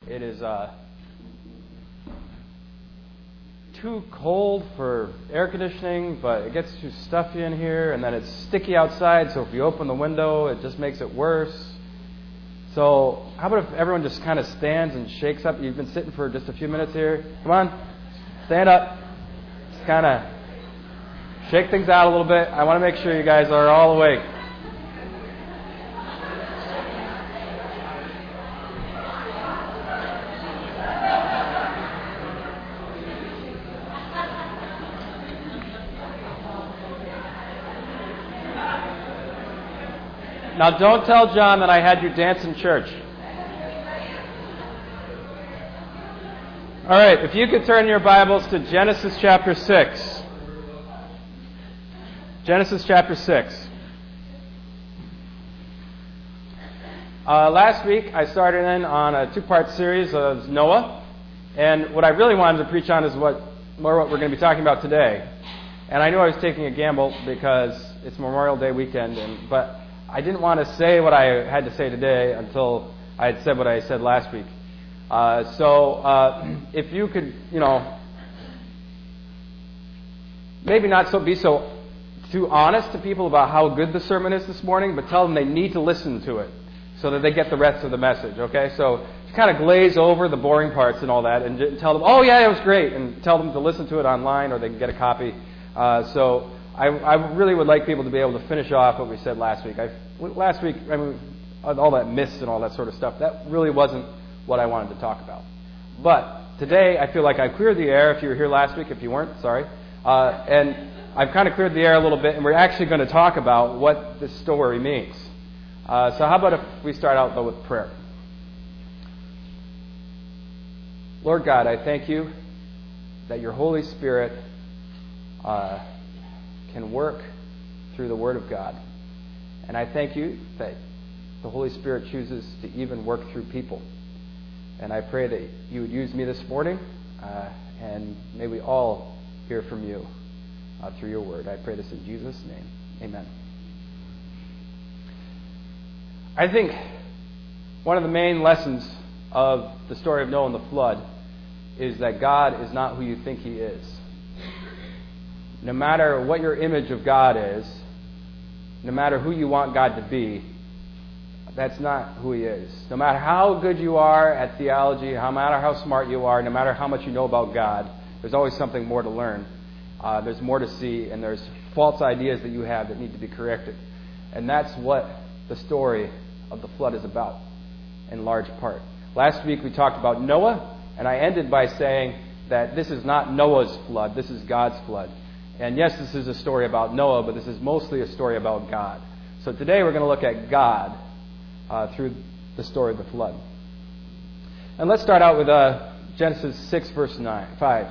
It is too cold for air conditioning, but it gets too stuffy in here, and then it's sticky outside, so if you open the window, it just makes it worse. So how about if everyone just kind of stands and shakes up? You've been sitting for just a few minutes here. Come on, stand up. Just kind of shake things out a little bit. I want to make sure you guys are all awake. Now, don't tell John that I had you dance in church. All right, if you could turn your Bibles to Genesis chapter 6. Genesis chapter 6. Last week, I started in on a two-part series of Noah. And what I really wanted to preach on is what we're going to be talking about today. And I knew I was taking a gamble because it's Memorial Day weekend, but I didn't want to say what I had to say today until I had said what I said last week. So if you could, maybe not be so too honest to people about how good the sermon is this morning, but tell them they need to listen to it so that they get the rest of the message, okay? So just kind of glaze over the boring parts and all that and tell them, oh yeah, it was great, and tell them to listen to it online or they can get a copy. So I really would like people to be able to finish off what we said last week. All that mist and all that sort of stuff, that really wasn't what I wanted to talk about. But today, I feel like I cleared the air. If you were here last week, if you weren't, sorry. And I've kind of cleared the air a little bit, and we're actually going to talk about what this story means. So how about if we start out, though, with prayer? Lord God, I thank you that your Holy Spirit can work through the Word of God. And I thank you that the Holy Spirit chooses to even work through people. And I pray that you would use me this morning, and may we all hear from you through your Word. I pray this in Jesus' name. Amen. I think one of the main lessons of the story of Noah and the flood is that God is not who you think He is. No matter what your image of God is, no matter who you want God to be, that's not who He is. No matter how good you are at theology, no matter how smart you are, no matter how much you know about God, there's always something more to learn. There's more to see, and there's false ideas that you have that need to be corrected. And that's what the story of the flood is about, in large part. Last week we talked about Noah, and I ended by saying that this is not Noah's flood, this is God's flood. And yes, this is a story about Noah, but this is mostly a story about God. So today we're going to look at God through the story of the flood. And let's start out with Genesis 6, verse 5.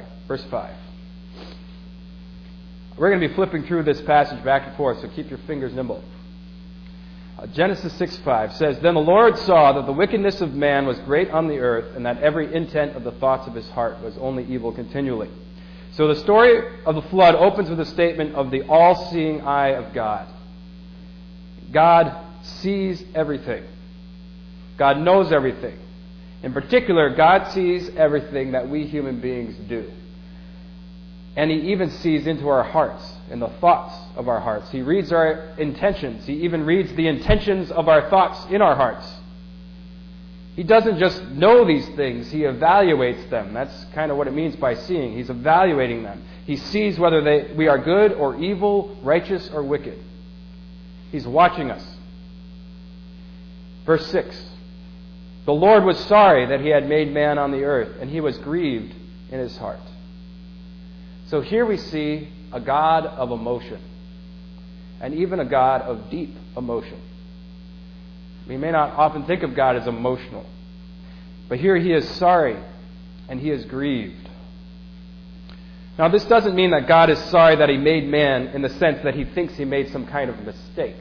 We're going to be flipping through this passage back and forth, so keep your fingers nimble. Genesis 6:5 says, Then the Lord saw that the wickedness of man was great on the earth, and that every intent of the thoughts of his heart was only evil continually. So the story of the flood opens with a statement of the all-seeing eye of God. God sees everything. God knows everything. In particular, God sees everything that we human beings do. And He even sees into our hearts and the thoughts of our hearts. He reads our intentions. He even reads the intentions of our thoughts in our hearts. He doesn't just know these things, He evaluates them. That's kind of what it means by seeing. He's evaluating them. He sees whether we are good or evil, righteous or wicked. He's watching us. Verse 6. The Lord was sorry that He had made man on the earth, and He was grieved in His heart. So here we see a God of emotion, and even a God of deep emotion. We may not often think of God as emotional, but here He is sorry and He is grieved. Now, this doesn't mean that God is sorry that He made man in the sense that He thinks He made some kind of mistake.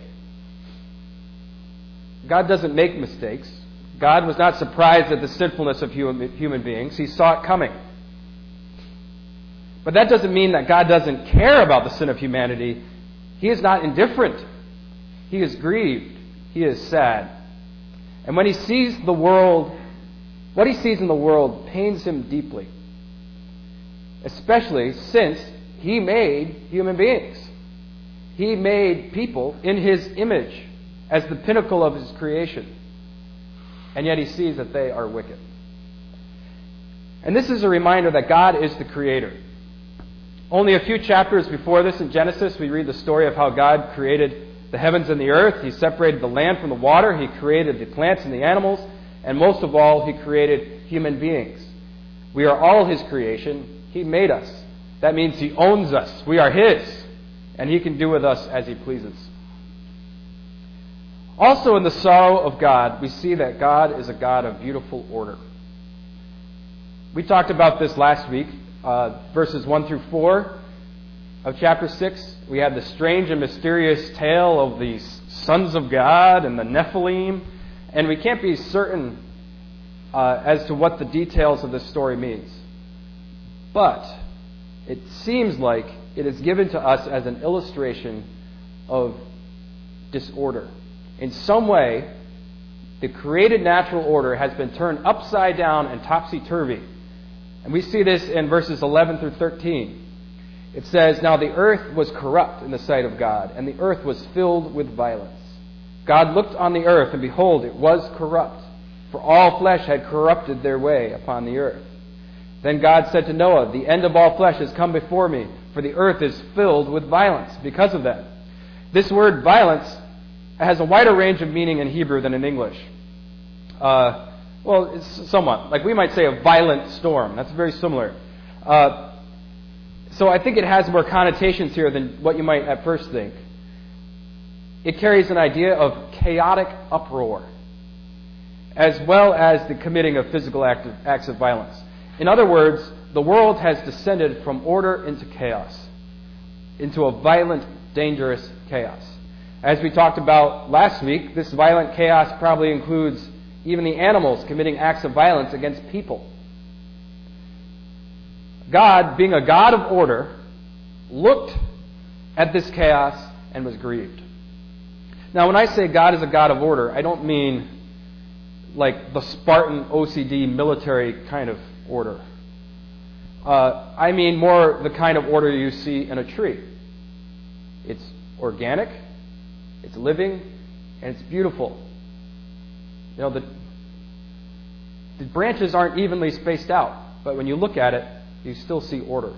God doesn't make mistakes. God was not surprised at the sinfulness of human beings. He saw it coming. But that doesn't mean that God doesn't care about the sin of humanity. He is not indifferent. He is grieved. He is sad. And when He sees the world What he sees in the world pains him deeply, especially since he made human beings. He made people in his image as the pinnacle of his creation. And yet he sees that they are wicked. And this is a reminder that God is the creator. Only a few chapters before this in Genesis, we read the story of how God created the heavens and the earth. He separated the land from the water. He created the plants and the animals. And most of all, he created human beings. We are all his creation. He made us. That means he owns us. We are his. And he can do with us as he pleases. Also in the sorrow of God, we see that God is a God of beautiful order. We talked about this last week, verses 1 through 4 of chapter 6. We had the strange and mysterious tale of the sons of God and the Nephilim. And we can't be certain as to what the details of this story means. But it seems like it is given to us as an illustration of disorder. In some way, the created natural order has been turned upside down and topsy-turvy. And we see this in verses 11 through 13. It says, "Now the earth was corrupt in the sight of God, and the earth was filled with violence. God looked on the earth, and behold, it was corrupt, for all flesh had corrupted their way upon the earth. Then God said to Noah, the end of all flesh has come before me, for the earth is filled with violence because of that." This word violence has a wider range of meaning in Hebrew than in English. Well, it's somewhat. Like we might say a violent storm. That's very similar. So I think it has more connotations here than what you might at first think. It carries an idea of chaotic uproar, as well as the committing of physical acts of violence. In other words, the world has descended from order into chaos, into a violent, dangerous chaos. As we talked about last week, this violent chaos probably includes even the animals committing acts of violence against people. God, being a God of order, looked at this chaos and was grieved. Now, when I say God is a God of order, I don't mean like the Spartan OCD military kind of order. I mean more the kind of order you see in a tree. It's organic, it's living, and it's beautiful. You know, the branches aren't evenly spaced out, but when you look at it, you still see order.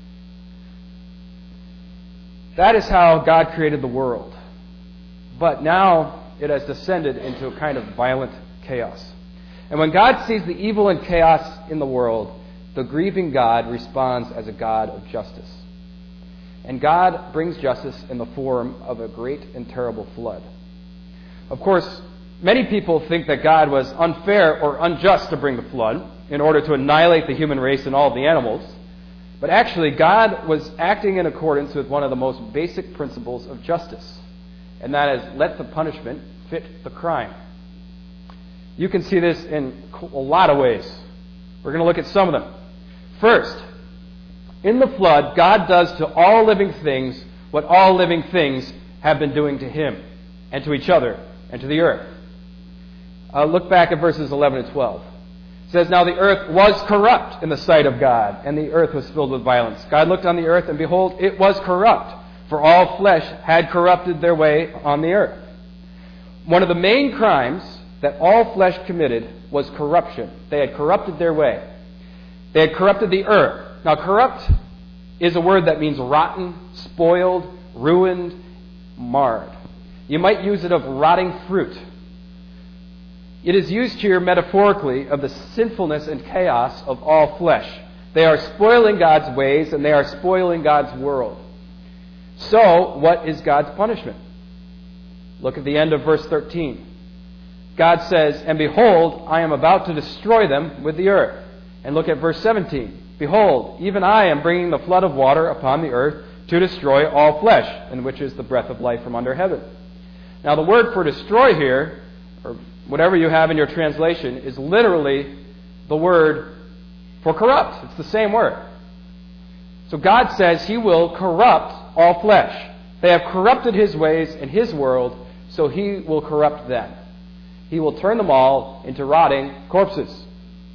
That is how God created the world. But now it has descended into a kind of violent chaos. And when God sees the evil and chaos in the world, the grieving God responds as a God of justice. And God brings justice in the form of a great and terrible flood. Of course, many people think that God was unfair or unjust to bring the flood in order to annihilate the human race and all of the animals. But actually, God was acting in accordance with one of the most basic principles of justice. And that is, let the punishment fit the crime. You can see this in a lot of ways. We're going to look at some of them. First, in the flood, God does to all living things what all living things have been doing to him and to each other and to the earth. Look back at verses 11 and 12. It says, "Now the earth was corrupt in the sight of God, and the earth was filled with violence. God looked on the earth, and behold, it was corrupt, for all flesh had corrupted their way on the earth." One of the main crimes that all flesh committed was corruption. They had corrupted their way. They had corrupted the earth. Now, corrupt is a word that means rotten, spoiled, ruined, marred. You might use it of rotting fruit. It is used here metaphorically of the sinfulness and chaos of all flesh. They are spoiling God's ways, and they are spoiling God's world. So, what is God's punishment? Look at the end of verse 13. God says, "And behold, I am about to destroy them with the earth." And look at verse 17. "Behold, even I am bringing the flood of water upon the earth to destroy all flesh, in which is the breath of life from under heaven." Now, the word for destroy here, or whatever you have in your translation, is literally the word for corrupt. It's the same word. So God says he will corrupt all flesh. They have corrupted his ways and his world, so he will corrupt them. He will turn them all into rotting corpses.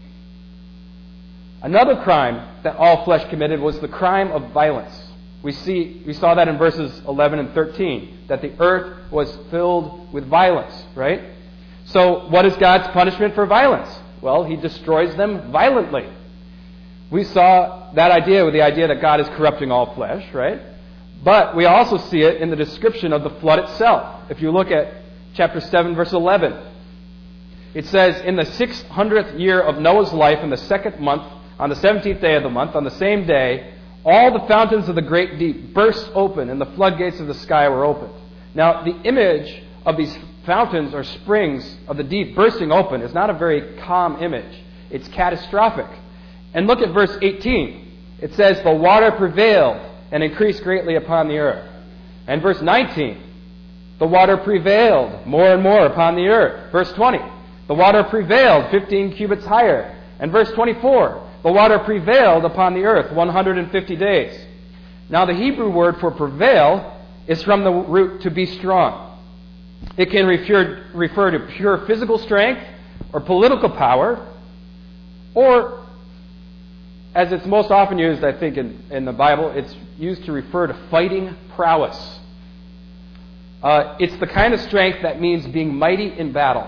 Another crime that all flesh committed was the crime of violence. We saw that in verses 11 and 13, that the earth was filled with violence, right? So what is God's punishment for violence? Well, he destroys them violently. We saw that idea with the idea that God is corrupting all flesh, right? But we also see it in the description of the flood itself. If you look at chapter 7, verse 11, it says, "In the 600th year of Noah's life, in the 2nd month, on the 17th day of the month, on the same day, all the fountains of the great deep burst open, and the floodgates of the sky were opened." Now, the image of these fountains or springs of the deep bursting open is not a very calm image. It's catastrophic. And look at verse 18. It says, "The water prevailed and increased greatly upon the earth." And verse 19, "The water prevailed more and more upon the earth." Verse 20, "The water prevailed 15 cubits higher." And verse 24, "The water prevailed upon the earth 150 days." Now the Hebrew word for prevail is from the root to be strong. It can refer to pure physical strength or political power, or, as it's most often used, I think, in the Bible, it's used to refer to fighting prowess. It's the kind of strength that means being mighty in battle.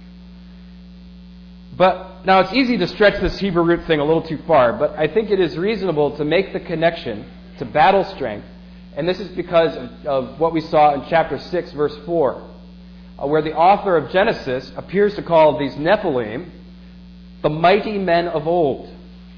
But now it's easy to stretch this Hebrew root thing a little too far, but I think it is reasonable to make the connection to battle strength, and this is because of what we saw in chapter 6, verse 4, where the author of Genesis appears to call these Nephilim the mighty men of old.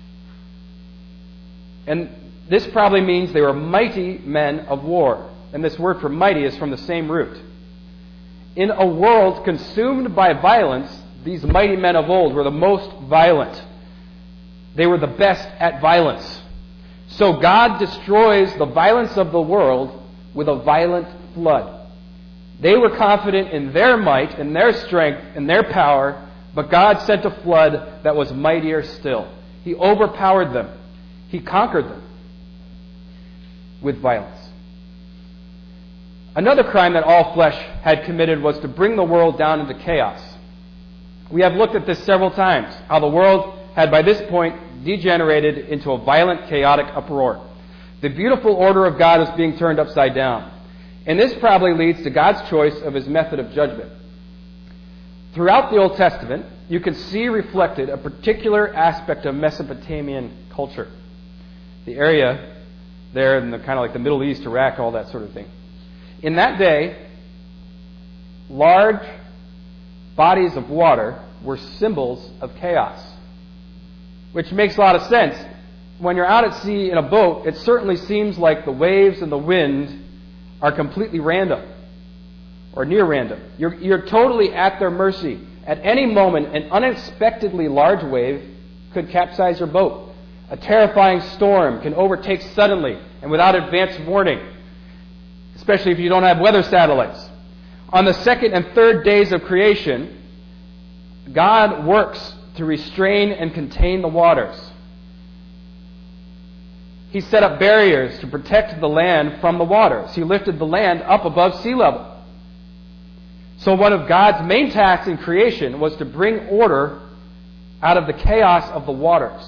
And this probably means they were mighty men of war. And this word for mighty is from the same root. In a world consumed by violence, these mighty men of old were the most violent. They were the best at violence. So God destroys the violence of the world with a violent flood. They were confident in their might, in their strength, in their power, but God sent a flood that was mightier still. He overpowered them. He conquered them with violence. Another crime that all flesh had committed was to bring the world down into chaos. We have looked at this several times, how the world had by this point degenerated into a violent, chaotic uproar. The beautiful order of God is being turned upside down. And this probably leads to God's choice of his method of judgment. Throughout the Old Testament, you can see reflected a particular aspect of Mesopotamian culture. The area there in the kind of like the Middle East, Iraq, all that sort of thing. In that day, large bodies of water were symbols of chaos, which makes a lot of sense. When you're out at sea in a boat, it certainly seems like the waves and the wind are completely random or near random. You're totally at their mercy. At any moment, an unexpectedly large wave could capsize your boat. A terrifying storm can overtake suddenly and without advance warning, especially if you don't have weather satellites. On the second and third days of creation, God works to restrain and contain the waters. He set up barriers to protect the land from the waters. He lifted the land up above sea level. So one of God's main tasks in creation was to bring order out of the chaos of the waters.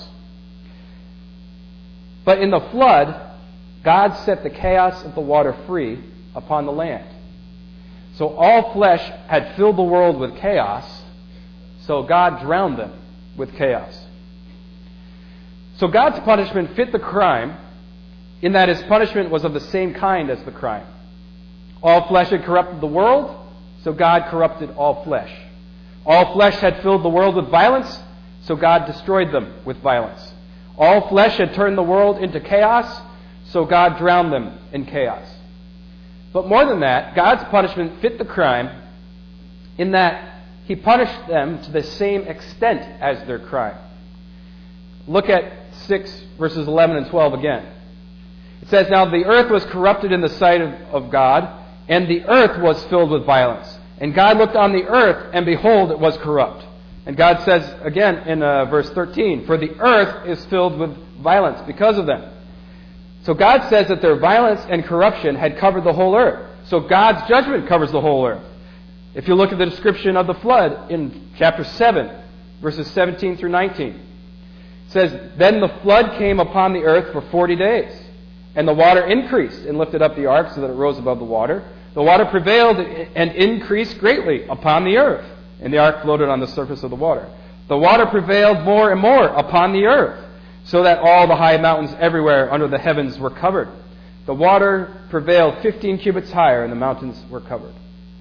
But in the flood, God set the chaos of the water free upon the land. So all flesh had filled the world with chaos, so God drowned them with chaos. So God's punishment fit the crime in that his punishment was of the same kind as the crime. All flesh had corrupted the world, so God corrupted all flesh. All flesh had filled the world with violence, so God destroyed them with violence. All flesh had turned the world into chaos, so God drowned them in chaos. But more than that, God's punishment fit the crime in that he punished them to the same extent as their crime. Look at 6 verses 11 and 12 again. It says, "Now the earth was corrupted in the sight of God, and the earth was filled with violence. And God looked on the earth, and behold, it was corrupt." And God says again in verse 13, "For the earth is filled with violence because of them." So God says that their violence and corruption had covered the whole earth. So God's judgment covers the whole earth. If you look at the description of the flood in chapter 7, verses 17 through 19, it says, "Then the flood came upon the earth for 40 days, and the water increased and lifted up the ark so that it rose above the water. The water prevailed and increased greatly upon the earth, and the ark floated on the surface of the water. The water prevailed more and more upon the earth, so that all the high mountains everywhere under the heavens were covered. The water prevailed 15 cubits higher, and the mountains were covered."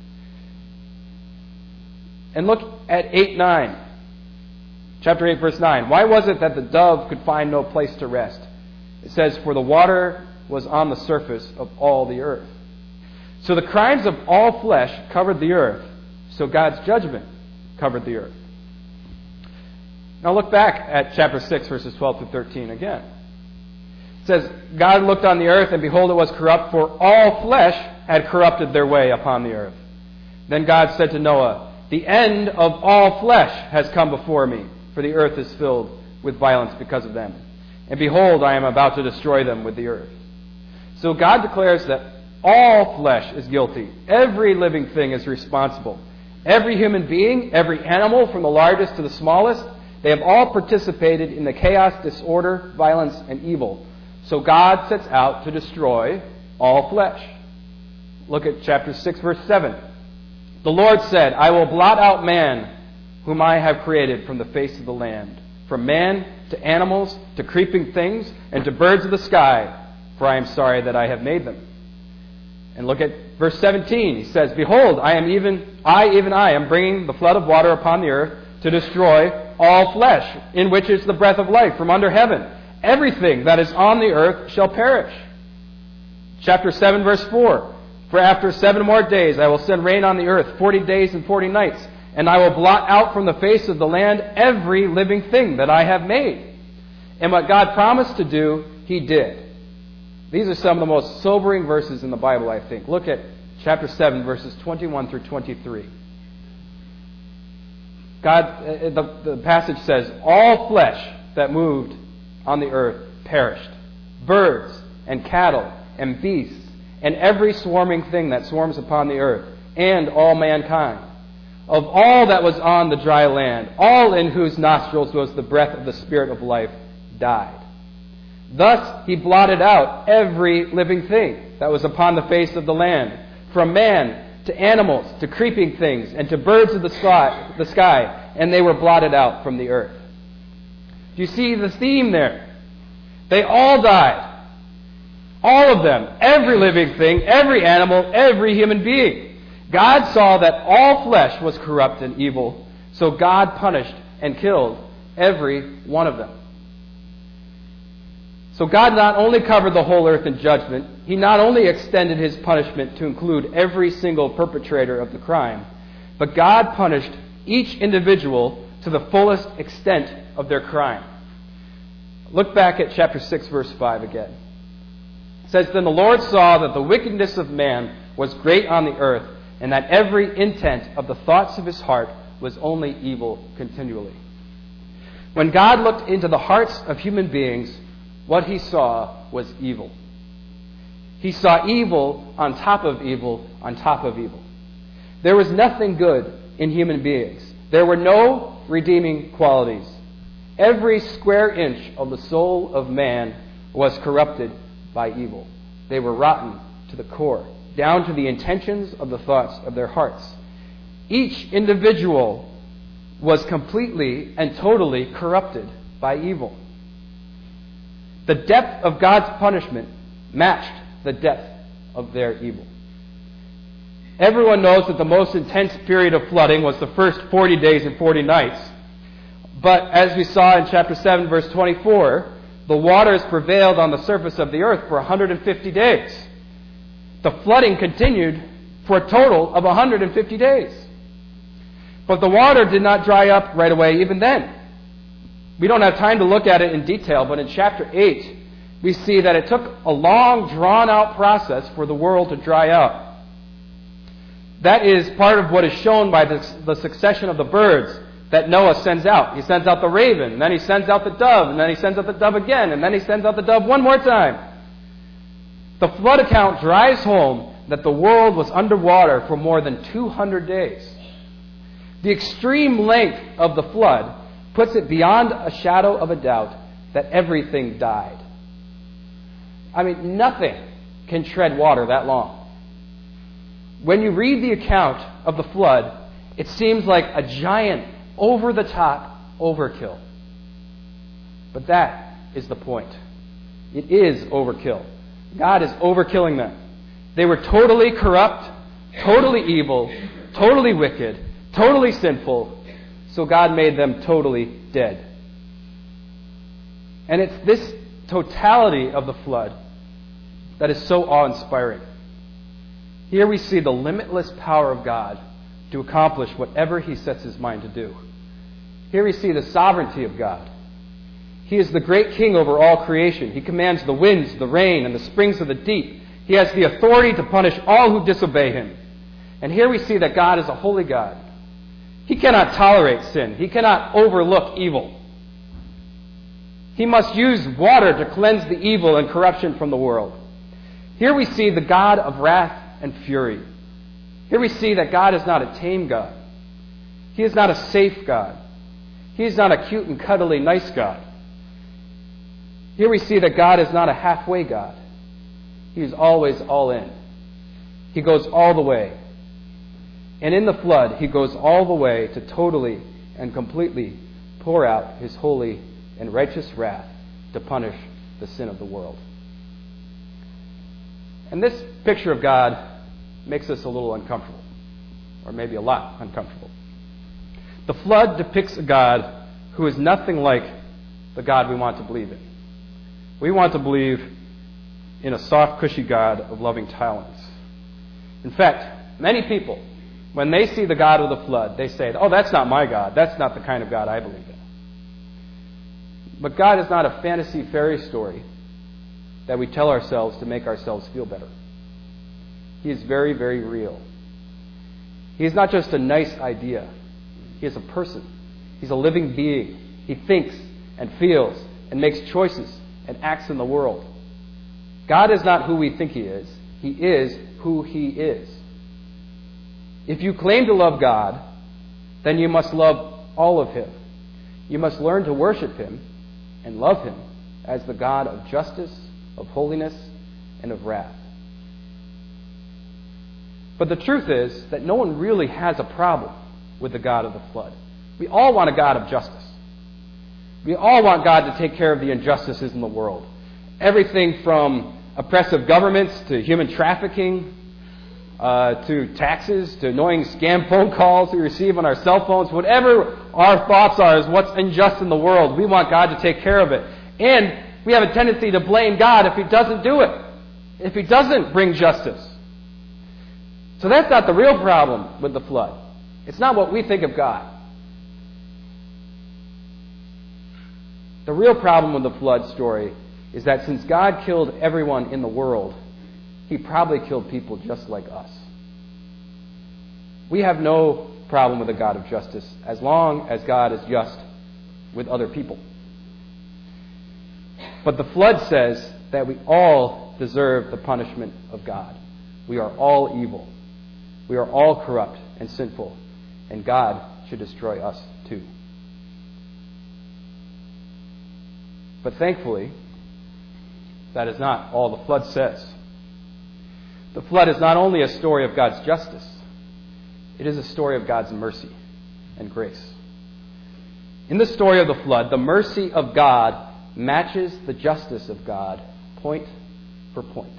And look at 8:9. Chapter 8, verse 9. "Why was it that the dove could find no place to rest?" It says, "For the water was on the surface of all the earth." So the crimes of all flesh covered the earth. So God's judgment covered the earth. Now look back at chapter 6, verses 12 through 13 again. It says, "God looked on the earth, and behold, it was corrupt, for all flesh had corrupted their way upon the earth. Then God said to Noah, 'The end of all flesh has come before me, for the earth is filled with violence because of them. And behold, I am about to destroy them with the earth.'" So God declares that all flesh is guilty. Every living thing is responsible. Every human being, every animal, from the largest to the smallest, they have all participated in the chaos, disorder, violence, and evil. So God sets out to destroy all flesh. Look at chapter 6, verse 7. "The Lord said, 'I will blot out man, whom I have created from the face of the land, from man to animals to creeping things and to birds of the sky, for I am sorry that I have made them.'" And look at verse 17. He says, "Behold, I am bringing the flood of water upon the earth to destroy all flesh, in which is the breath of life from under heaven. Everything that is on the earth shall perish." Chapter 7, verse 4. "For after 7 more days I will send rain on the earth, 40 days and 40 nights, and I will blot out from the face of the land every living thing that I have made." And what God promised to do, He did. These are some of the most sobering verses in the Bible, I think. Look at chapter 7, verses 21 through 23. The passage says, "All flesh that moved on the earth perished. Birds and cattle and beasts and every swarming thing that swarms upon the earth, and all mankind. Of all that was on the dry land, all in whose nostrils was the breath of the Spirit of life died. Thus He blotted out every living thing that was upon the face of the land, from man to animals to creeping things and to birds of the sky, and they were blotted out from the earth." Do you see the theme there? They all died. All of them. Every living thing, every animal, every human being. God saw that all flesh was corrupt and evil, so God punished and killed every one of them. So God not only covered the whole earth in judgment, He not only extended His punishment to include every single perpetrator of the crime, but God punished each individual to the fullest extent of their crime. Look back at chapter 6, verse 5 again. It says, "Then the Lord saw that the wickedness of man was great on the earth, and that every intent of the thoughts of his heart was only evil continually." When God looked into the hearts of human beings, what He saw was evil. He saw evil on top of evil on top of evil. There was nothing good in human beings. There were no redeeming qualities. Every square inch of the soul of man was corrupted by evil. They were rotten to the core, down to the intentions of the thoughts of their hearts. Each individual was completely and totally corrupted by evil. The depth of God's punishment matched the depth of their evil. Everyone knows that the most intense period of flooding was the first 40 days and 40 nights. But as we saw in chapter 7, verse 24, the waters prevailed on the surface of the earth for 150 days. The flooding continued for a total of 150 days. But the water did not dry up right away even then. We don't have time to look at it in detail, but in chapter 8, we see that it took a long, drawn-out process for the world to dry out. That is part of what is shown by the succession of the birds that Noah sends out. He sends out the raven, and then he sends out the dove, and then he sends out the dove again, and then he sends out the dove one more time. The flood account drives home that the world was underwater for more than 200 days. The extreme length of the flood puts it beyond a shadow of a doubt that everything died. I mean, nothing can tread water that long. When you read the account of the flood, it seems like a giant, over-the-top overkill. But that is the point. It is overkill. God is overkilling them. They were totally corrupt, totally evil, totally wicked, totally sinful, so God made them totally dead. And it's this totality of the flood that is so awe-inspiring. Here we see the limitless power of God to accomplish whatever He sets His mind to do. Here we see the sovereignty of God. He is the great king over all creation. He commands the winds, the rain, and the springs of the deep. He has the authority to punish all who disobey Him. And here we see that God is a holy God. He cannot tolerate sin. He cannot overlook evil. He must use water to cleanse the evil and corruption from the world. Here we see the God of wrath and fury. Here we see that God is not a tame God. He is not a safe God. He is not a cute and cuddly nice God. Here we see that God is not a halfway God. He is always all in. He goes all the way. And in the flood, He goes all the way to totally and completely pour out His holy and righteous wrath to punish the sin of the world. And this picture of God makes us a little uncomfortable, or maybe a lot uncomfortable. The flood depicts a God who is nothing like the God we want to believe in. We want to believe in a soft, cushy God of loving tolerance. In fact, many people, when they see the God of the flood, they say, "Oh, that's not my God. That's not the kind of God I believe in." But God is not a fantasy fairy story that we tell ourselves to make ourselves feel better. He is very, very real. He is not just a nice idea. He is a person. He's a living being. He thinks and feels and makes choices and acts in the world. God is not who we think He is. He is who He is. If you claim to love God, then you must love all of Him. You must learn to worship Him and love Him as the God of justice, of holiness, and of wrath. But the truth is that no one really has a problem with the God of the flood. We all want a God of justice. We all want God to take care of the injustices in the world. Everything from oppressive governments to human trafficking, to taxes, to annoying scam phone calls we receive on our cell phones. Whatever our thoughts are is what's unjust in the world. We want God to take care of it. And we have a tendency to blame God if He doesn't do it, if He doesn't bring justice. So that's not the real problem with the flood. It's not what we think of God. The real problem with the flood story is that since God killed everyone in the world, He probably killed people just like us. We have no problem with a God of justice as long as God is just with other people. But the flood says that we all deserve the punishment of God. We are all evil. We are all corrupt and sinful, and God should destroy us too. But thankfully, that is not all the flood says. The flood is not only a story of God's justice, it is a story of God's mercy and grace. In the story of the flood, the mercy of God matches the justice of God point for point.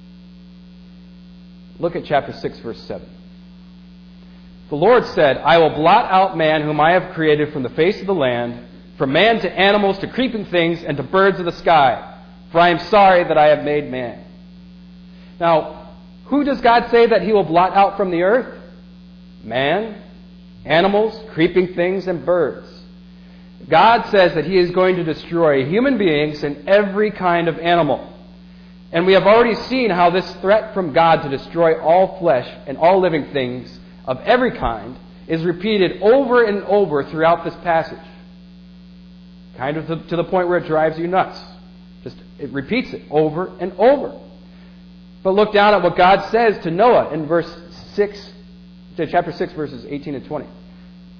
Look at chapter 6, verse 7. The Lord said, "I will blot out man whom I have created from the face of the land, from man to animals to creeping things and to birds of the sky, for I am sorry that I have made man." Now, who does God say that He will blot out from the earth? Man, animals, creeping things, and birds. God says that He is going to destroy human beings and every kind of animal. And we have already seen how this threat from God to destroy all flesh and all living things of every kind is repeated over and over throughout this passage. Kind of to the point where it drives you nuts. It repeats it over and over. But look down at what God says to Noah in chapter 6, verses 18 and 20.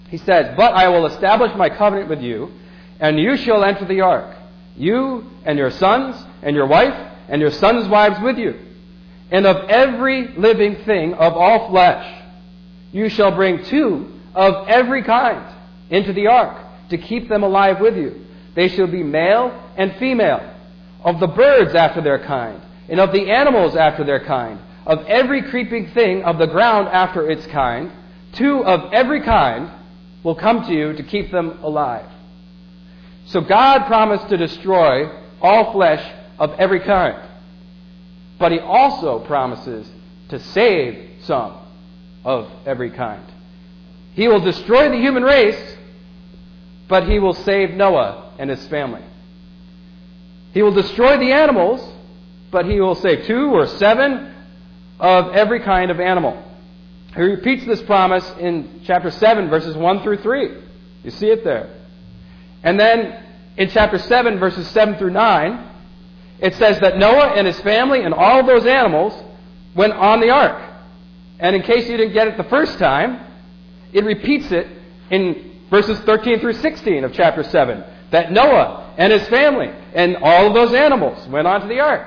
He says, "But I will establish my covenant with you, and you shall enter the ark, you and your sons and your wife and your sons' wives with you. And of every living thing of all flesh, you shall bring 2 of every kind into the ark to keep them alive with you. They shall be male and female, of the birds after their kind, and of the animals after their kind, of every creeping thing of the ground after its kind. 2 of every kind will come to you to keep them alive." So God promised to destroy all flesh of every kind. But He also promises to save some of every kind. He will destroy the human race, but He will save Noah and his family. He will destroy the animals, but He will save 2 or 7 of every kind of animal. He repeats this promise in chapter 7, verses 1 through 3. You see it there. And then in chapter 7, verses 7 through 9, it says that Noah and his family and all of those animals went on the ark. And in case you didn't get it the first time, it repeats it in verses 13 through 16 of chapter 7, that Noah and his family and all of those animals went onto the ark.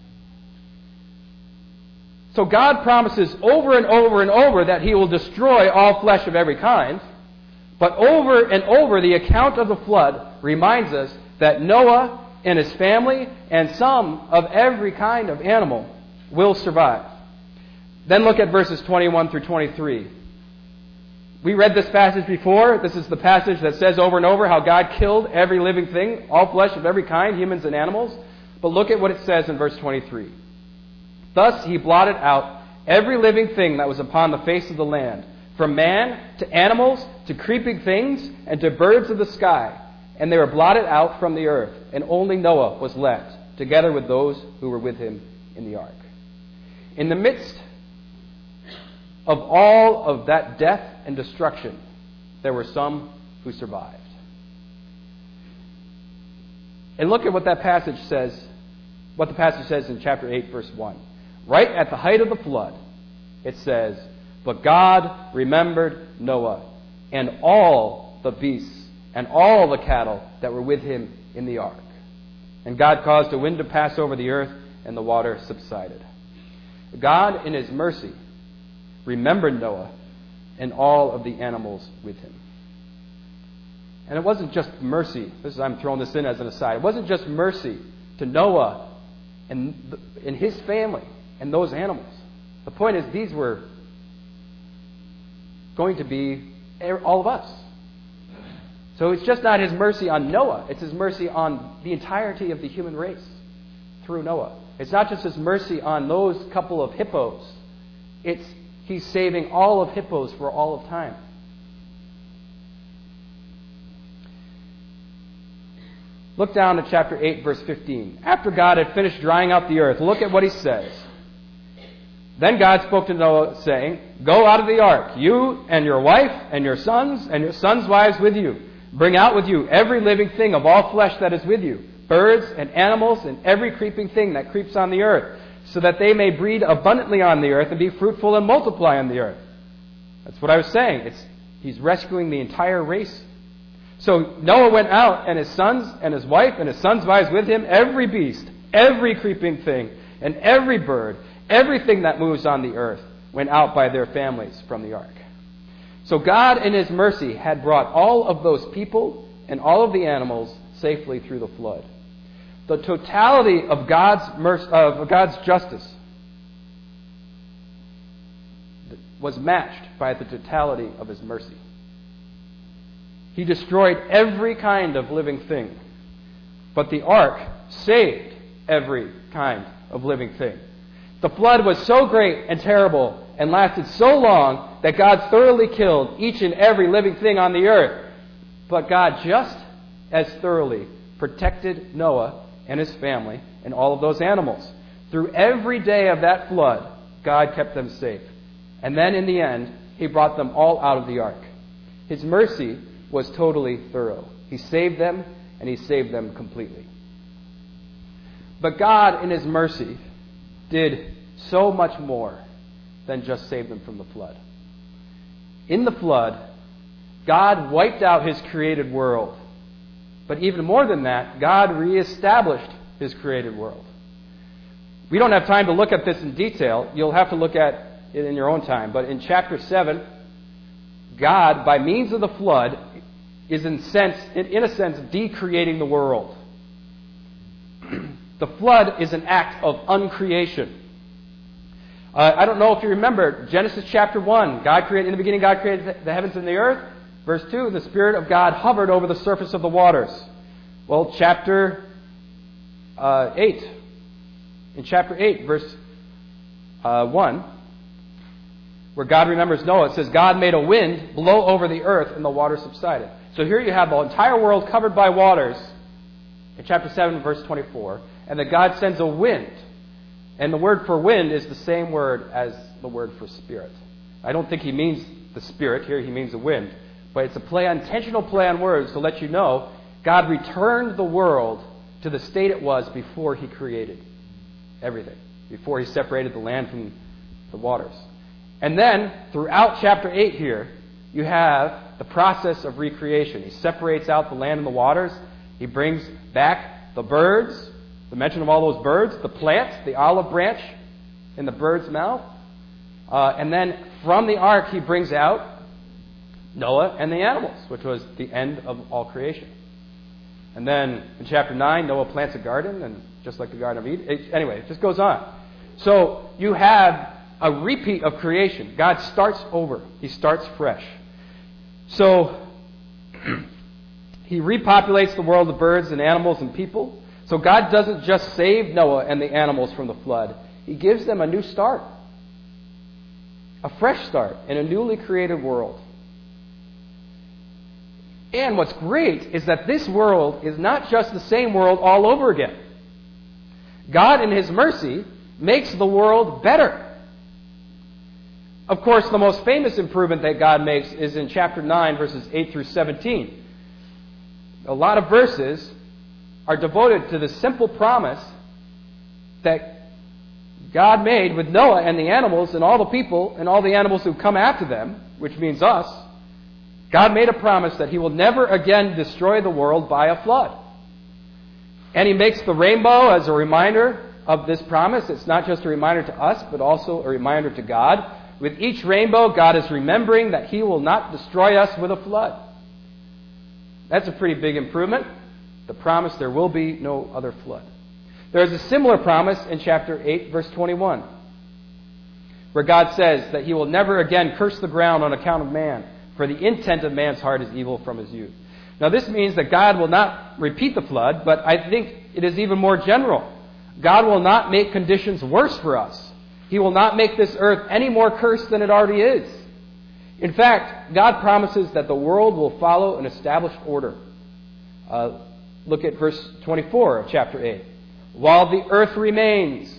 So God promises over and over and over that He will destroy all flesh of every kind. But over and over, the account of the flood reminds us that Noah and his family and some of every kind of animal will survive. Then look at verses 21 through 23. We read this passage before. This is the passage that says over and over how God killed every living thing, all flesh of every kind, humans and animals. But look at what it says in verse 23. "Thus He blotted out every living thing that was upon the face of the land, from man to animals to creeping things and to birds of the sky. And they were blotted out from the earth, and only Noah was left, together with those who were with him in the ark." In the midst of all of that death and destruction, there were some who survived. And look at what that passage says, what the passage says in chapter 8, verse 1. Right at the height of the flood, it says, "But God remembered Noah and all the beasts and all the cattle that were with him in the ark. And God caused a wind to pass over the earth, and the water subsided." God, in His mercy, remembered Noah and all of the animals with him. And it wasn't just mercy. I'm throwing this in as an aside. It wasn't just mercy to Noah and his family and those animals. The point is, these were going to be all of us. So it's just not His mercy on Noah. It's His mercy on the entirety of the human race through Noah. It's not just His mercy on those couple of hippos. It's He's saving all of hippos for all of time. Look down at chapter 8, verse 15. After God had finished drying out the earth, look at what He says. "Then God spoke to Noah, saying, Go out of the ark, you and your wife and your sons' wives with you. Bring out with you every living thing of all flesh that is with you, birds and animals and every creeping thing that creeps on the earth, so that they may breed abundantly on the earth and be fruitful and multiply on the earth." That's what I was saying. He's rescuing the entire race. So Noah went out, and his sons and his wife and his sons' wives with him, every beast, every creeping thing, and every bird, everything that moves on the earth went out by their families from the ark. So God, in His mercy, had brought all of those people and all of the animals safely through the flood. The totality of God's justice was matched by the totality of His mercy. He destroyed every kind of living thing, but the ark saved every kind of living thing. The flood was so great and terrible and lasted so long that God thoroughly killed each and every living thing on the earth. But God just as thoroughly protected Noah and his family and all of those animals. Through every day of that flood, God kept them safe. And then in the end, He brought them all out of the ark. His mercy was totally thorough. He saved them, and He saved them completely. But God, in His mercy, did so much more than just save them from the flood. In the flood, God wiped out his created world. But even more than that, God reestablished his created world. We don't have time to look at this in detail. You'll have to look at it in your own time. But in chapter 7, God, by means of the flood, is in a sense, decreating the world. The flood is an act of uncreation. I don't know if you remember Genesis chapter 1. In the beginning, God created the heavens and the earth. Verse 2, the Spirit of God hovered over the surface of the waters. Well, chapter 8. In chapter 8, verse 1, where God remembers Noah, it says, God made a wind blow over the earth and the waters subsided. So here you have the entire world covered by waters in chapter 7, verse 24, and that God sends a wind. And the word for wind is the same word as the word for spirit. I don't think he means the spirit here, he means the wind. But it's a intentional play on words to let you know God returned the world to the state it was before he created everything, before he separated the land from the waters. And then, throughout chapter 8 here, you have the process of recreation. He separates out the land and the waters. He brings back the birds, the mention of all those birds, the plants, the olive branch in the bird's mouth. And then from the ark, he brings out Noah and the animals, which was the end of all creation. And then in chapter 9, Noah plants a garden, and just like the Garden of Eden. Anyway, it just goes on. So you have a repeat of creation. God starts over. He starts fresh. So he repopulates the world of birds and animals and people. So God doesn't just save Noah and the animals from the flood. He gives them a new start. A fresh start in a newly created world. And what's great is that this world is not just the same world all over again. God, in his mercy, makes the world better. Of course, the most famous improvement that God makes is in chapter 9, verses 8 through 17. A lot of verses are devoted to the simple promise that God made with Noah and the animals and all the people and all the animals who come after them, which means us. God made a promise that he will never again destroy the world by a flood. And he makes the rainbow as a reminder of this promise. It's not just a reminder to us, but also a reminder to God. With each rainbow, God is remembering that he will not destroy us with a flood. That's a pretty big improvement. The promise there will be no other flood. There is a similar promise in chapter 8, verse 21, where God says that he will never again curse the ground on account of man, for the intent of man's heart is evil from his youth. Now this means that God will not repeat the flood, but I think it is even more general. God will not make conditions worse for us. He will not make this earth any more cursed than it already is. In fact, God promises that the world will follow an established order. Look at verse 24 of chapter 8. While the earth remains.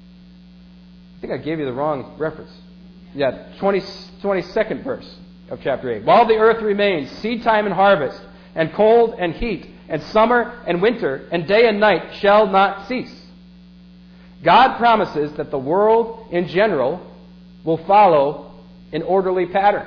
I think I gave you the wrong reference. Yeah, 22nd verse of chapter 8. While the earth remains, seed time and harvest, and cold and heat, and summer and winter, and day and night shall not cease. God promises that the world in general will follow an orderly pattern.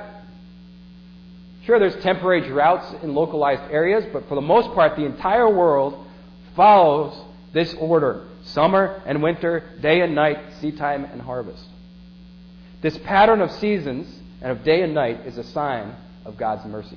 Sure, there's temporary droughts in localized areas, but for the most part, the entire world follows this order. Summer and winter, day and night, seed time and harvest. This pattern of seasons and of day and night is a sign of God's mercy.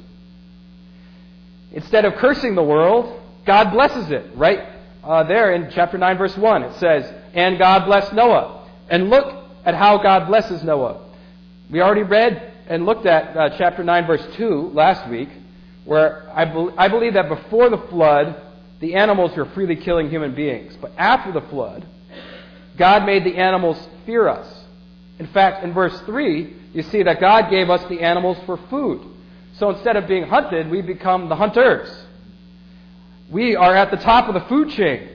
Instead of cursing the world, God blesses it. Right there in chapter 9, verse 1, it says, and God blessed Noah. And look at how God blesses Noah. We already read and looked at chapter 9, verse 2 last week, where I believe that before the flood, the animals were freely killing human beings. But after the flood, God made the animals fear us. In fact, in verse 3, you see that God gave us the animals for food. So instead of being hunted, we become the hunters. We are at the top of the food chain.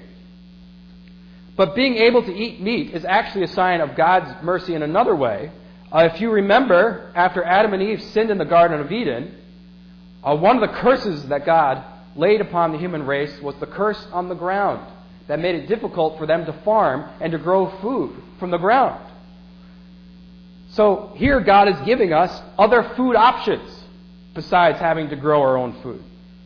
But being able to eat meat is actually a sign of God's mercy in another way. If you remember, after Adam and Eve sinned in the Garden of Eden, one of the curses that God laid upon the human race was the curse on the ground that made it difficult for them to farm and to grow food from the ground. So here God is giving us other food options. besides having to grow our own food.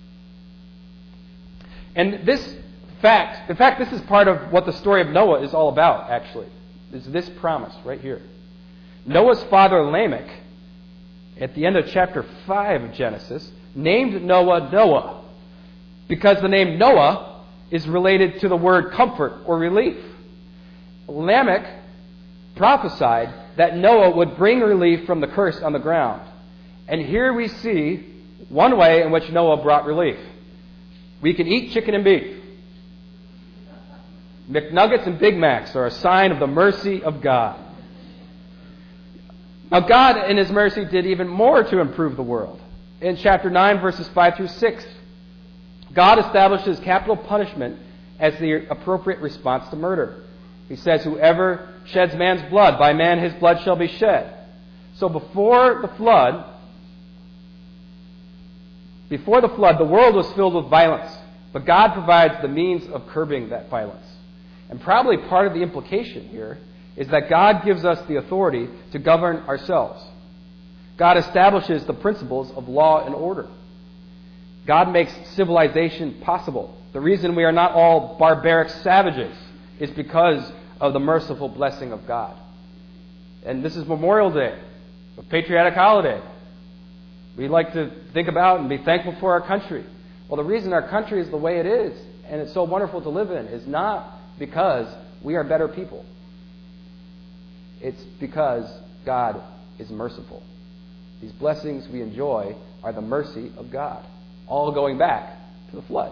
And this fact, in fact, this is part of what the story of Noah is all about, actually, is this promise right here. Noah's father Lamech, at the end of chapter 5 of Genesis, named Noah Noah, because the name Noah is related to the word comfort or relief. Lamech prophesied that Noah would bring relief from the curse on the ground. And here we see one way in which Noah brought relief. We can eat chicken and beef. McNuggets and Big Macs are a sign of the mercy of God. Now, God, in His mercy, did even more to improve the world. In chapter 9, verses 5 through 6, God establishes capital punishment as the appropriate response to murder. He says, "Whoever sheds man's blood, by man his blood shall be shed." So before the flood, the world was filled with violence. But God provides the means of curbing that violence. And probably part of the implication here is that God gives us the authority to govern ourselves. God establishes the principles of law and order. God makes civilization possible. The reason we are not all barbaric savages is because of the merciful blessing of God. And this is Memorial Day, a patriotic holiday. We like to think about and be thankful for our country. Well, the reason our country is the way it is, and it's so wonderful to live in, is not because we are better people. It's because God is merciful. These blessings we enjoy are the mercy of God, all going back to the flood.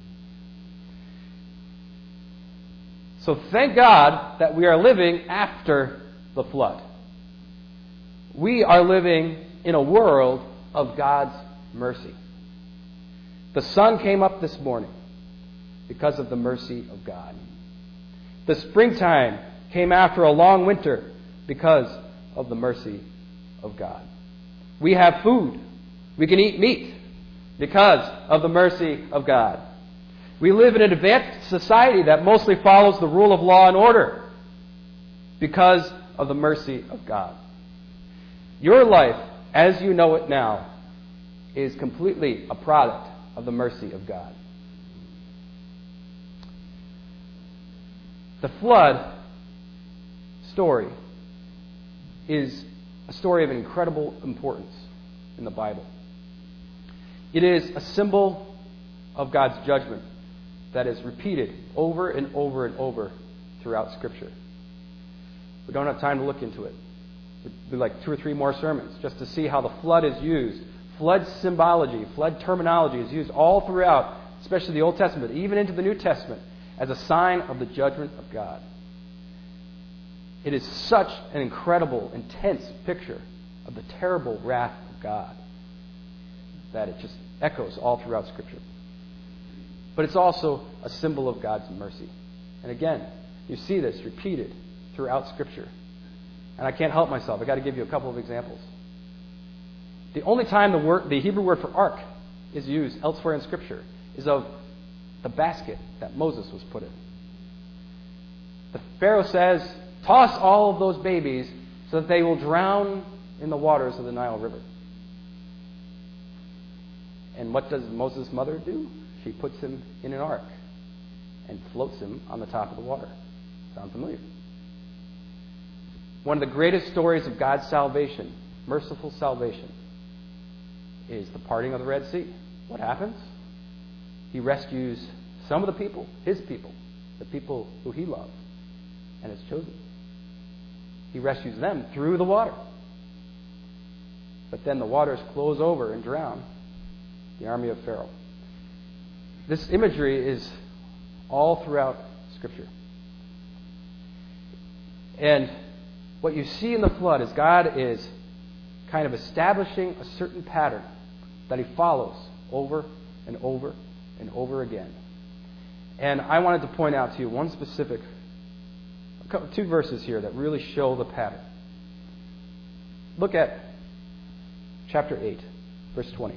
So thank God that we are living after the flood. We are living in a world of God's mercy. The sun came up this morning because of the mercy of God. The springtime came after a long winter because of the mercy of God. We have food. We can eat meat because of the mercy of God. We live in an advanced society that mostly follows the rule of law and order because of the mercy of God. Your life, as you know it now, is completely a product of the mercy of God. The flood story is a story of incredible importance in the Bible. It is a symbol of God's judgment that is repeated over and over and over throughout Scripture. We don't have time to look into it. It'd be like 2 or 3 more sermons just to see how the flood is used. Flood symbology, flood terminology is used all throughout, especially the Old Testament, even into the New Testament, as a sign of the judgment of God. It is such an incredible, intense picture of the terrible wrath of God that it just echoes all throughout Scripture. But it's also a symbol of God's mercy. And again, you see this repeated throughout Scripture. And I can't help myself. I've got to give you a couple of examples. The only time the Hebrew word for ark is used elsewhere in Scripture is of the basket that Moses was put in. The Pharaoh says, "Toss all of those babies so that they will drown in the waters of the Nile River." And what does Moses' mother do? She puts him in an ark and floats him on the top of the water. Sound familiar? One of the greatest stories of God's salvation, merciful salvation, is the parting of the Red Sea. What happens? He rescues some of the people, his people, the people who he loved and has chosen. He rescues them through the water. But then the waters close over and drown the army of Pharaoh. This imagery is all throughout Scripture. And what you see in the flood is God is kind of establishing a certain pattern that he follows over and over and over again. And I wanted to point out to you one specific, 2 verses here that really show the pattern. Look at chapter 8, verse 20.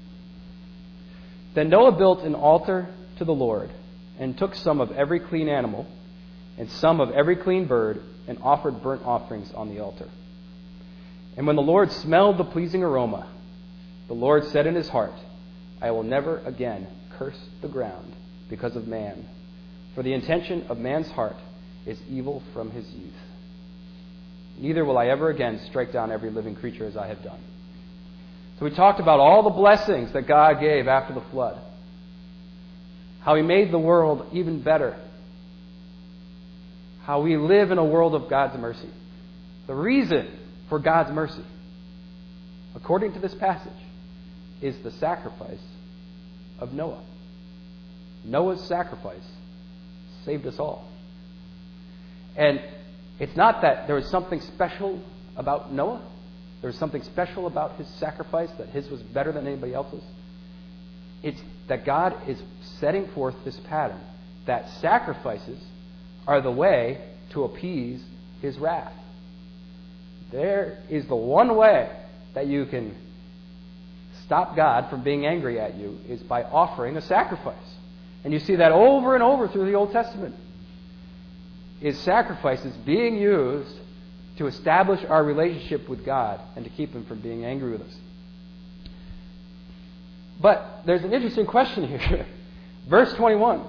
Then Noah built an altar to the Lord and took some of every clean animal and some of every clean bird and offered burnt offerings on the altar. And when the Lord smelled the pleasing aroma, the Lord said in his heart, I will never again curse the ground because of man, for the intention of man's heart is evil from his youth. Neither will I ever again strike down every living creature as I have done. So we talked about all the blessings that God gave after the flood. How he made the world even better. How we live in a world of God's mercy. The reason for God's mercy, according to this passage, is the sacrifice of Noah. Noah's sacrifice saved us all. And it's not that there was something special about Noah. There was something special about his sacrifice, that his was better than anybody else's. It's that God is setting forth this pattern that sacrifices are the way to appease his wrath. There is the one way that you can stop God from being angry at you is by offering a sacrifice. And you see that over and over through the Old Testament. Is sacrifices being used to establish our relationship with God and to keep him from being angry with us. But there's an interesting question here. Verse 21.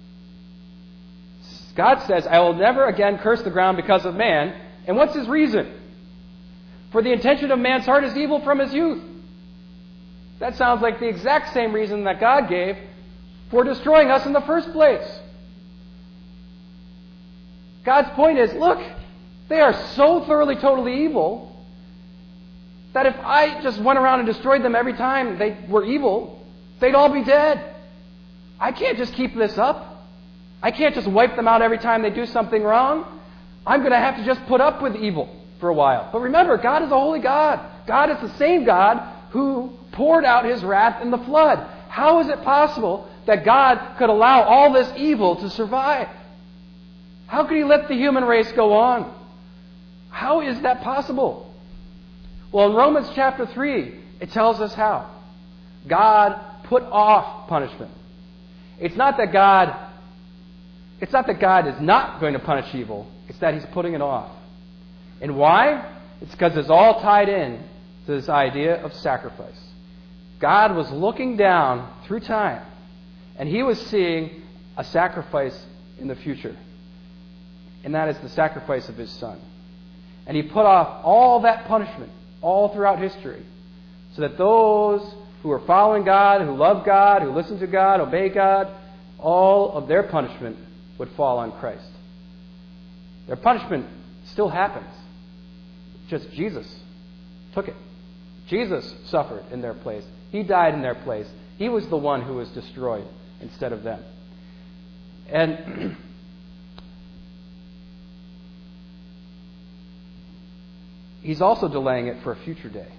God says, I will never again curse the ground because of man. And what's his reason? For the intention of man's heart is evil from his youth. That sounds like the exact same reason that God gave for destroying us in the first place. God's point is, look, they are so thoroughly, totally evil that if I just went around and destroyed them every time they were evil, they'd all be dead. I can't just keep this up. I can't just wipe them out every time they do something wrong. I'm going to have to just put up with evil for a while. But remember, God is a holy God. God is the same God who poured out his wrath in the flood. How is it possible that God could allow all this evil to survive? How could he let the human race go on? How is that possible? Well, in Romans chapter 3, it tells us how. God put off punishment. It's not that God is not going to punish evil. It's that he's putting it off. And why? It's because it's all tied in to this idea of sacrifice. God was looking down through time, and he was seeing a sacrifice in the future. And that is the sacrifice of his Son. And he put off all that punishment all throughout history so that those who are following God, who love God, who listen to God, obey God, all of their punishment would fall on Christ. Their punishment still happens. Just Jesus took it. Jesus suffered in their place. He died in their place. He was the one who was destroyed instead of them. And he's also delaying it for a future day.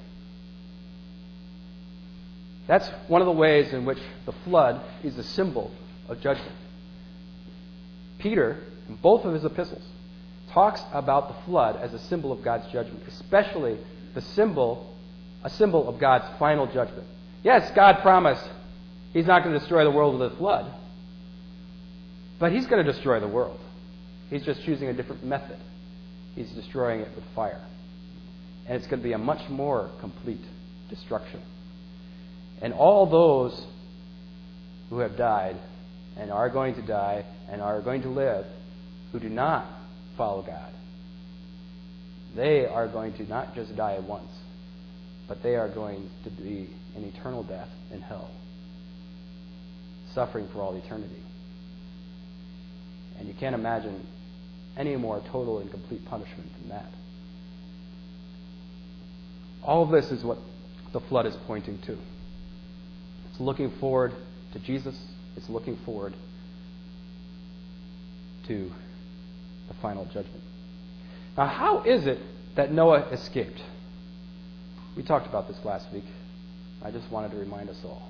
That's one of the ways in which the flood is a symbol of judgment. Peter, in both of his epistles, talks about the flood as a symbol of God's judgment, especially a symbol of God's final judgment. Yes, God promised he's not going to destroy the world with a flood, but he's going to destroy the world. He's just choosing a different method. He's destroying it with fire. And it's going to be a much more complete destruction. And all those who have died and are going to die and are going to live who do not follow God, they are going to not just die at once, but they are going to be in eternal death in hell, suffering for all eternity. And you can't imagine any more total and complete punishment than that. All of this is what the flood is pointing to. It's looking forward to Jesus. It's looking forward to the final judgment. Now, how is it that Noah escaped? We talked about this last week. I just wanted to remind us all.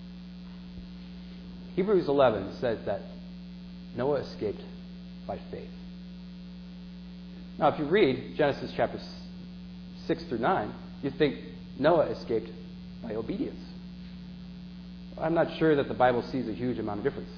Hebrews 11 says that Noah escaped by faith. Now, if you read Genesis chapter 6 through 9, you think Noah escaped by obedience. I'm not sure that the Bible sees a huge amount of difference.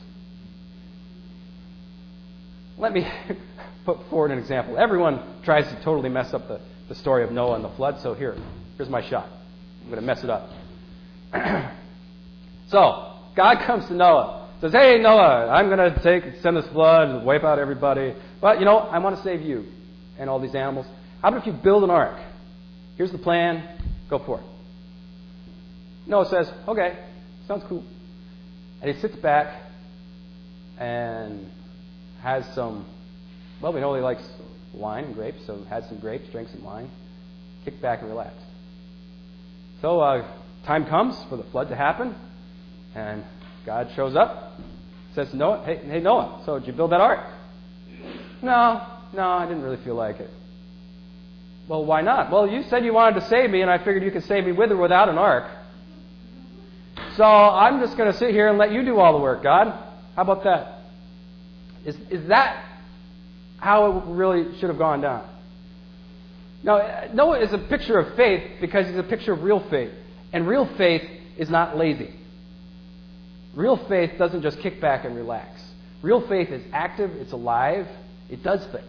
Let me put forward an example. Everyone tries to totally mess up the story of Noah and the flood, so here's my shot. I'm going to mess it up. So, God comes to Noah, says, hey, Noah, I'm going to send this flood and wipe out everybody. But, I want to save you and all these animals. How about if you build an ark? Here's the plan. Go for it. Noah says, okay, sounds cool. And he sits back and has some, well, we know he likes wine and grapes, so had some grapes, drank some wine, kicked back and relaxed. So time comes for the flood to happen, and God shows up, says to Noah, hey Noah, so did you build that ark? No, I didn't really feel like it. Well, why not? Well, you said you wanted to save me, and I figured you could save me with or without an ark. So I'm just going to sit here and let you do all the work, God. How about that? Is that how it really should have gone down? Now, Noah is a picture of faith because he's a picture of real faith. And real faith is not lazy. Real faith doesn't just kick back and relax. Real faith is active, it's alive, it does things.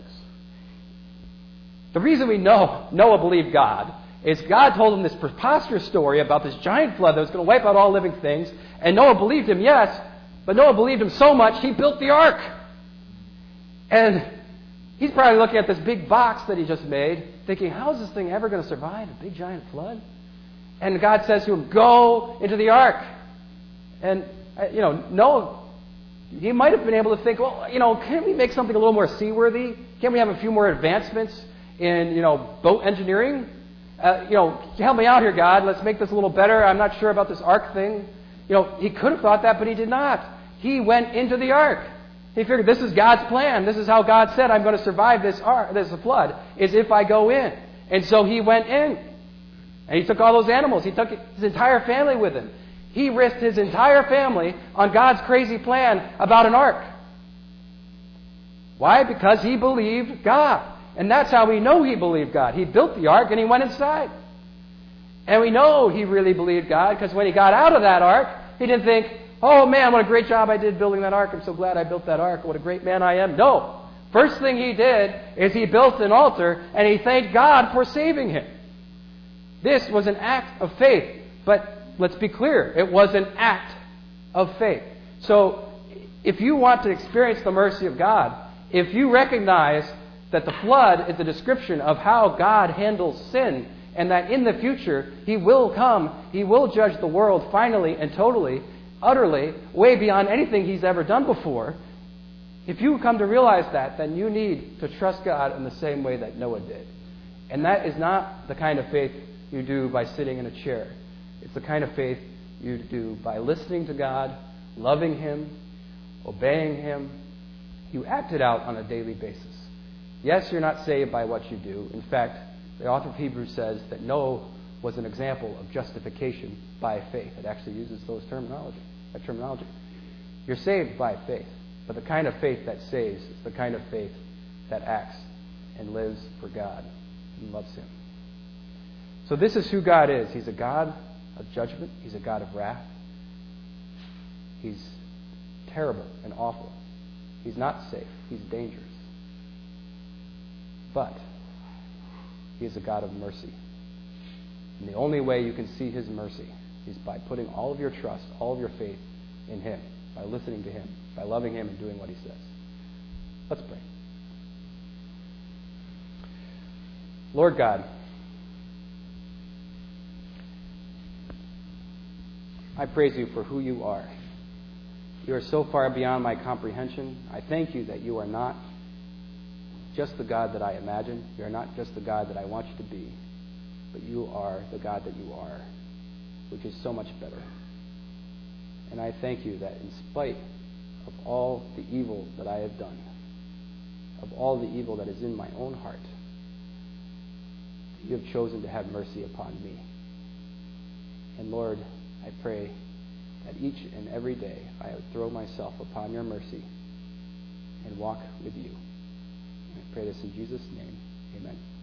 The reason we know Noah believed God is God told him this preposterous story about this giant flood that was going to wipe out all living things, and Noah believed him, yes, but Noah believed him so much he built the ark. And he's probably looking at this big box that he just made, thinking, how is this thing ever going to survive a big giant flood? And God says to him, go into the ark. And, Noah, he might have been able to think, well, can't we make something a little more seaworthy? Can't we have a few more advancements in, boat engineering? Help me out here, God. Let's make this a little better. I'm not sure about this ark thing. He could have thought that, but he did not. He went into the ark. He figured this is God's plan. This is how God said I'm going to survive this flood, is if I go in. And so he went in. And he took all those animals. He took his entire family with him. He risked his entire family on God's crazy plan about an ark. Why? Because he believed God. And that's how we know he believed God. He built the ark and he went inside. And we know he really believed God because when he got out of that ark, he didn't think, oh man, what a great job I did building that ark. I'm so glad I built that ark. What a great man I am. No. First thing he did is he built an altar and he thanked God for saving him. This was an act of faith. But let's be clear, it was an act of faith. So if you want to experience the mercy of God, if you recognize that the flood is a description of how God handles sin, and that in the future He will come, He will judge the world finally and totally, utterly, way beyond anything He's ever done before. If you come to realize that, then you need to trust God in the same way that Noah did. And that is not the kind of faith you do by sitting in a chair. It's the kind of faith you do by listening to God, loving Him, obeying Him. You act it out on a daily basis. Yes, you're not saved by what you do. In fact, the author of Hebrews says that Noah was an example of justification by faith. It actually uses that terminology. You're saved by faith. But the kind of faith that saves is the kind of faith that acts and lives for God and loves Him. So this is who God is. He's a God of judgment. He's a God of wrath. He's terrible and awful. He's not safe. He's dangerous. But He is a God of mercy. And the only way you can see His mercy is by putting all of your trust, all of your faith in Him, by listening to Him, by loving Him and doing what He says. Let's pray. Lord God, I praise You for who You are. You are so far beyond my comprehension. I thank You that You are not just the God that I imagine. You are not just the God that I want You to be. But You are the God that You are, which is so much better. And I thank You that in spite of all the evil that I have done, of all the evil that is in my own heart, You have chosen to have mercy upon me. And Lord, I pray that each and every day I would throw myself upon Your mercy and walk with You. I pray this in Jesus' name. Amen.